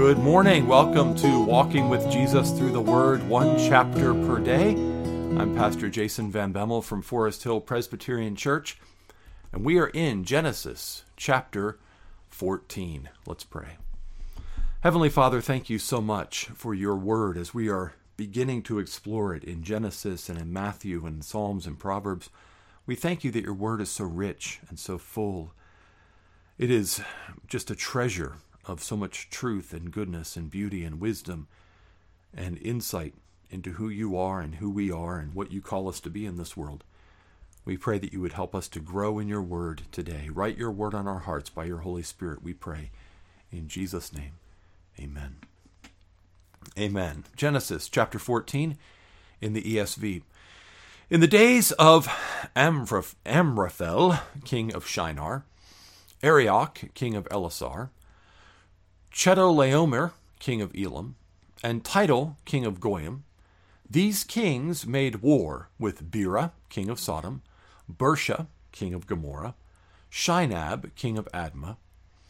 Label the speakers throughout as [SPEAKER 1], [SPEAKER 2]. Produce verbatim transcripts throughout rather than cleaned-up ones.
[SPEAKER 1] Good morning. Welcome to Walking with Jesus Through the Word, one chapter per day. I'm Pastor Jason Van Bemmel from Forest Hill Presbyterian Church, and we are in Genesis chapter fourteen. Let's pray. Heavenly Father, thank you so much for your word as we are beginning to explore it in Genesis and in Matthew and Psalms and Proverbs. We thank you that your word is so rich and so full. It is just a treasure of so much truth and goodness and beauty and wisdom and insight into who you are and who we are and what you call us to be in this world. We pray that you would help us to grow in your word today. Write your word on our hearts by your Holy Spirit, we pray. In Jesus' name, amen. Amen. Genesis chapter fourteen in the E S V. In the days of Amraph- Amraphel, king of Shinar, Arioch, king of Elasar, Chedorlaomer, king of Elam, and Tidal, king of Goyim, these kings made war with Bera, king of Sodom, Bersha, king of Gomorrah, Shinab, king of Admah,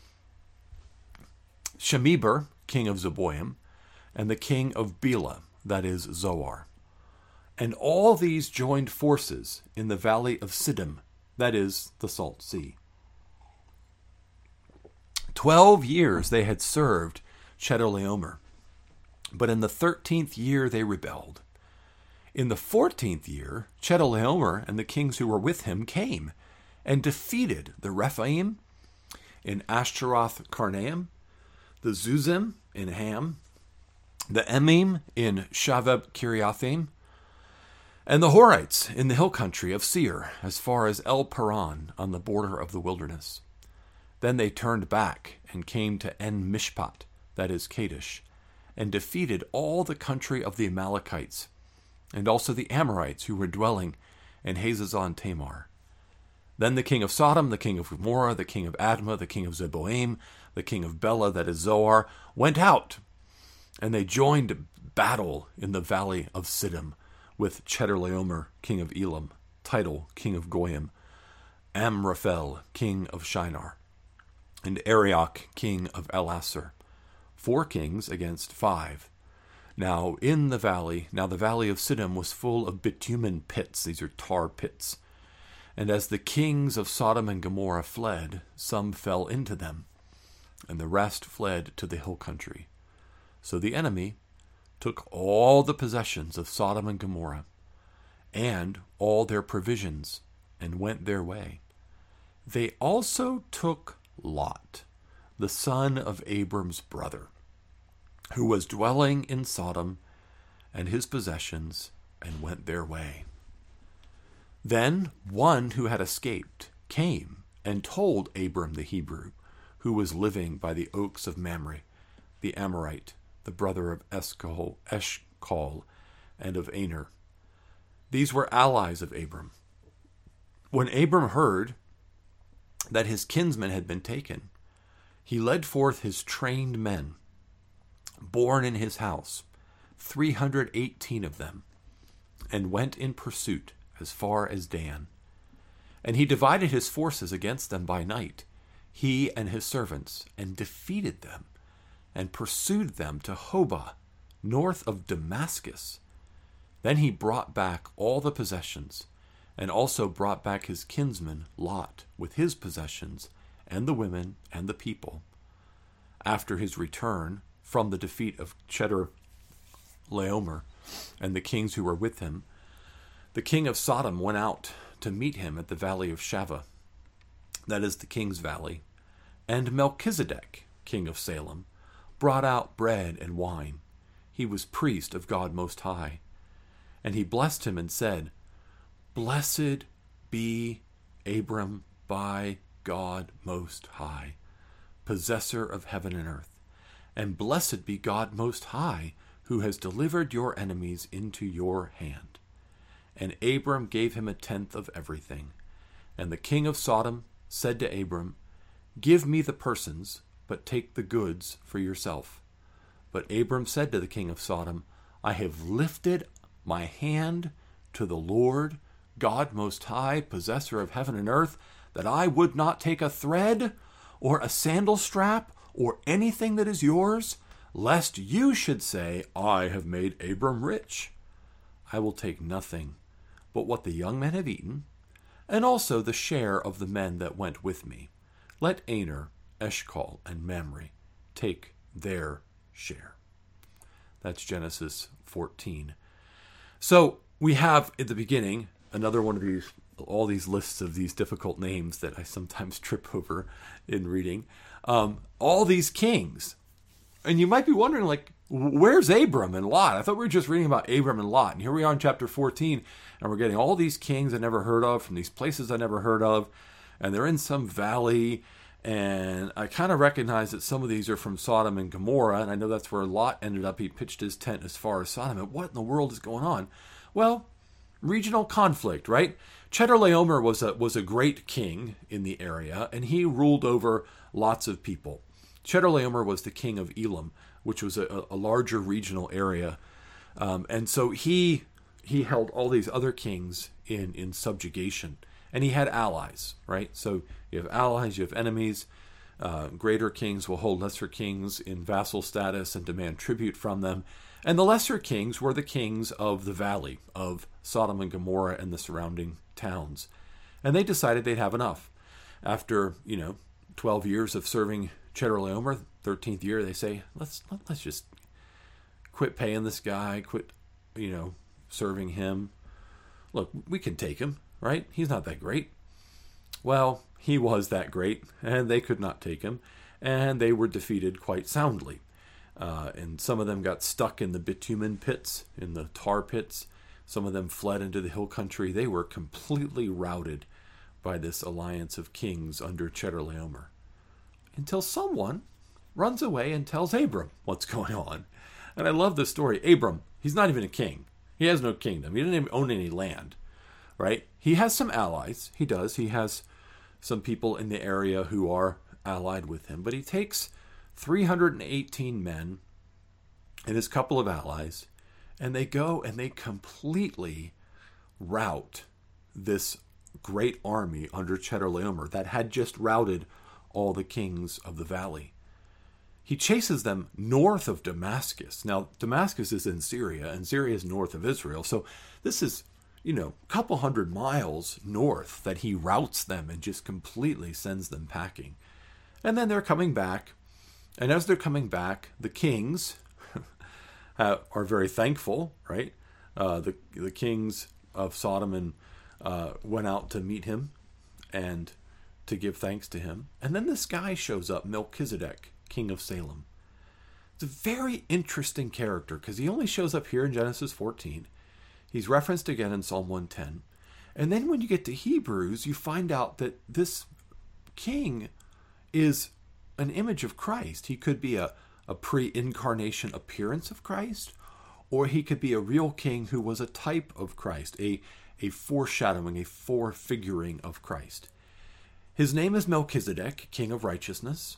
[SPEAKER 1] Shemeber, king of Zeboim, and the king of Bela, that is Zoar. And all these joined forces in the valley of Siddim, that is the Salt Sea. Twelve years they had served Chedorlaomer, but in the thirteenth year they rebelled. In the fourteenth year, Chedorlaomer and the kings who were with him came and defeated the Rephaim in Ashtaroth Karnaim, the Zuzim in Ham, the Emim in Shaveb Kiriathaim, and the Horites in the hill country of Seir, as far as El Paran on the border of the wilderness. Then they turned back and came to En Mishpat, that is Kadesh, and defeated all the country of the Amalekites, and also the Amorites who were dwelling in Hazazon Tamar. Then the king of Sodom, the king of Gomorrah, the king of Admah, the king of Zeboim, the king of Bela, that is Zoar, went out, and they joined battle in the valley of Siddim with Chedorlaomer, king of Elam, Tidal, king of Goyim, Amraphel, king of Shinar, and Arioch, king of Elasar, four kings against five. Now in the valley, now the valley of Siddim was full of bitumen pits, these are tar pits. And as the kings of Sodom and Gomorrah fled, some fell into them, and the rest fled to the hill country. So the enemy took all the possessions of Sodom and Gomorrah, and all their provisions, and went their way. They also took Lot, the son of Abram's brother, who was dwelling in Sodom, and his possessions, and went their way. Then one who had escaped came and told Abram the Hebrew, who was living by the oaks of Mamre, the Amorite, the brother of Eshcol, Eshcol and of Aner. These were allies of Abram. When Abram heard that his kinsman had been taken, he led forth his trained men, born in his house, three hundred eighteen of them, and went in pursuit as far as Dan. And he divided his forces against them by night, he and his servants, and defeated them, and pursued them to Hobah, north of Damascus. Then he brought back all the possessions, and also brought back his kinsman Lot with his possessions, and the women and the people. After his return from the defeat of Chedorlaomer and the kings who were with him, the king of Sodom went out to meet him at the valley of Shaveh, that is the king's valley, and Melchizedek, king of Salem, brought out bread and wine. He was priest of God Most High. And he blessed him and said, "Blessed be Abram by God Most High, possessor of heaven and earth. And blessed be God Most High, who has delivered your enemies into your hand." And Abram gave him a tenth of everything. And the king of Sodom said to Abram, "Give me the persons, but take the goods for yourself." But Abram said to the king of Sodom, "I have lifted my hand to the Lord, God Most High, possessor of heaven and earth, that I would not take a thread or a sandal strap or anything that is yours, lest you should say, I have made Abram rich. I will take nothing but what the young men have eaten, and also the share of the men that went with me. Let Aner, Eshcol, and Mamre take their share. That's Genesis fourteen. So we have at the beginning another one of these, all these lists of these difficult names that I sometimes trip over in reading. Um, all these kings. And you might be wondering, like, where's Abram and Lot? I thought we were just reading about Abram and Lot. And here we are in chapter fourteen, and we're getting all these kings I never heard of from these places I never heard of. And they're in some valley. And I kind of recognize that some of these are from Sodom and Gomorrah. And I know that's where Lot ended up. He pitched his tent as far as Sodom. And what in the world is going on? Well, regional conflict, right? Chedorlaomer was a, was a great king in the area, and he ruled over lots of people. Chedorlaomer was the king of Elam, which was a, a larger regional area. Um, and so he he held all these other kings in, in subjugation. And he had allies, right? So you have allies, you have enemies. Uh, greater kings will hold lesser kings in vassal status and demand tribute from them. And the lesser kings were the kings of the valley, of Sodom and Gomorrah and the surrounding towns. And they decided they'd have enough. After, you know, twelve years of serving Chedorlaomer, thirteenth year, they say, let's let, let's just quit paying this guy, quit, you know, serving him. Look, we can take him, right? He's not that great. Well, he was that great, and they could not take him, and they were defeated quite soundly. Uh, and some of them got stuck in the bitumen pits, in the tar pits. Some of them fled into the hill country. They were completely routed by this alliance of kings under Chedorlaomer. Until someone runs away and tells Abram what's going on. And I love this story. Abram, he's not even a king. He has no kingdom. He didn't even own any land, right? He has some allies. He does. He has some people in the area who are allied with him. But he takes three hundred eighteen men and his couple of allies, and they go and they completely rout this great army under Chedorlaomer that had just routed all the kings of the valley. He chases them north of Damascus. Now, Damascus is in Syria, and Syria is north of Israel. So this is, you know, a couple hundred miles north that he routs them and just completely sends them packing. And then they're coming back. And as they're coming back, the kings are very thankful, right? Uh, the, the kings of Sodom and uh, went out to meet him and to give thanks to him. And then this guy shows up, Melchizedek, king of Salem. It's a very interesting character because he only shows up here in Genesis fourteen. He's referenced again in Psalm one ten. And then when you get to Hebrews, you find out that this king is an image of Christ. He could be a, a pre-incarnation appearance of Christ, or he could be a real king who was a type of Christ, a, a foreshadowing, a forefiguring of Christ. His name is Melchizedek, king of righteousness.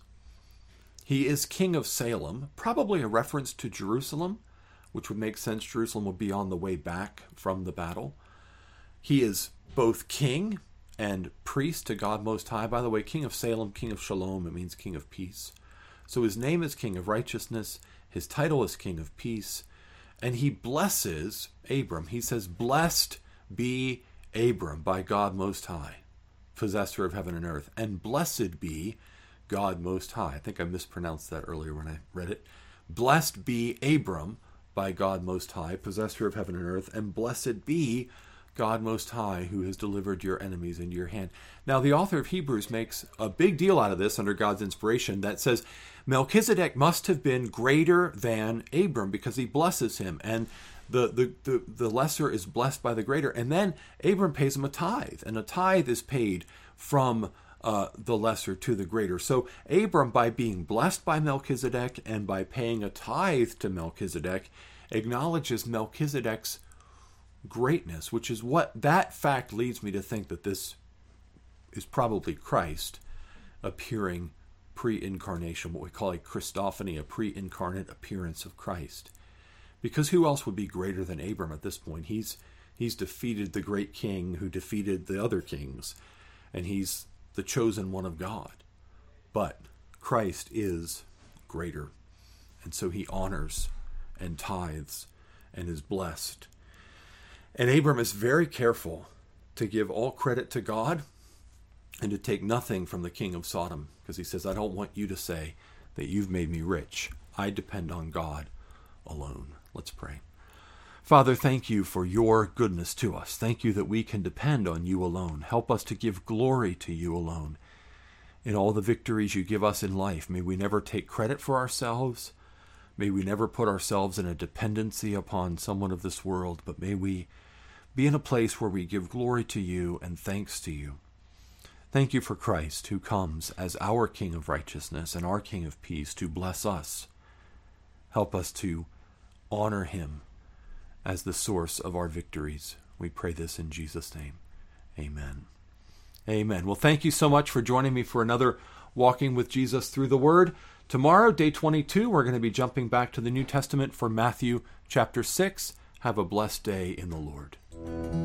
[SPEAKER 1] He is king of Salem, probably a reference to Jerusalem, which would make sense. Jerusalem would be on the way back from the battle. He is both king and priest to God Most High. By the way, king of Salem, king of Shalom, it means king of peace. So his name is king of righteousness. His title is king of peace. And he blesses Abram. He says, blessed be Abram by God Most High, possessor of heaven and earth. And blessed be God Most High. I think I mispronounced that earlier when I read it. Blessed be Abram by God Most High, possessor of heaven and earth, and blessed be God Most High, who has delivered your enemies into your hand. Now, the author of Hebrews makes a big deal out of this under God's inspiration that says Melchizedek must have been greater than Abram because he blesses him, and the, the, the, the lesser is blessed by the greater. And then Abram pays him a tithe, and a tithe is paid from Uh, the lesser to the greater. So Abram, by being blessed by Melchizedek and by paying a tithe to Melchizedek, acknowledges Melchizedek's greatness, which is what that fact leads me to think that this is probably Christ appearing pre-incarnation, what we call a Christophany, a pre-incarnate appearance of Christ. Because who else would be greater than Abram at this point? He's he's defeated the great king who defeated the other kings, and he's the chosen one of God. But Christ is greater. And so he honors and tithes and is blessed. And Abram is very careful to give all credit to God and to take nothing from the king of Sodom, because he says, I don't want you to say that you've made me rich. I depend on God alone. Let's pray. Father, thank you for your goodness to us. Thank you that we can depend on you alone. Help us to give glory to you alone. In all the victories you give us in life, may we never take credit for ourselves. May we never put ourselves in a dependency upon someone of this world, but may we be in a place where we give glory to you and thanks to you. Thank you for Christ, who comes as our King of righteousness and our King of peace to bless us. Help us to honor him as the source of our victories. We pray this in Jesus' name. Amen. Amen. Well, thank you so much for joining me for another Walking with Jesus Through the Word. Tomorrow, day twenty-two, we're going to be jumping back to the New Testament for Matthew chapter six. Have a blessed day in the Lord.